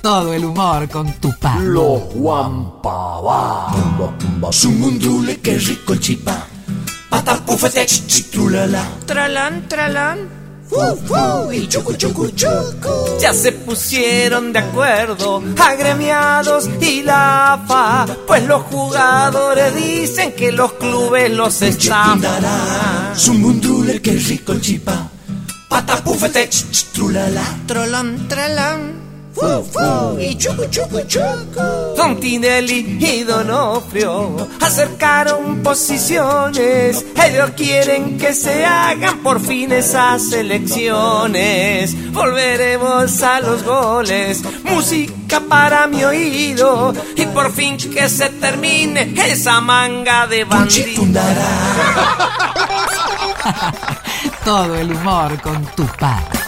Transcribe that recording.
Todo el humor con Tupá. Los Guampabá. Sumundule, qué rico el chipá. Patapufete, chitrulala. Tralán, tralán. Y chucu, chucu, chucu. Ya se pusieron de acuerdo agremiados y la AFA, pues los jugadores dicen que los clubes los estafan. Sumundule, qué rico el chipá. Patapufete, chitrulala. Tralán, tralán. Y chucu, chucu, chucu. Don Tinelli y Donofrio acercaron posiciones. Ellos quieren que se hagan por fin esas elecciones. Volveremos a los goles, música para mi oído, y por fin que se termine esa manga de bandidos. Todo el humor con Tupá.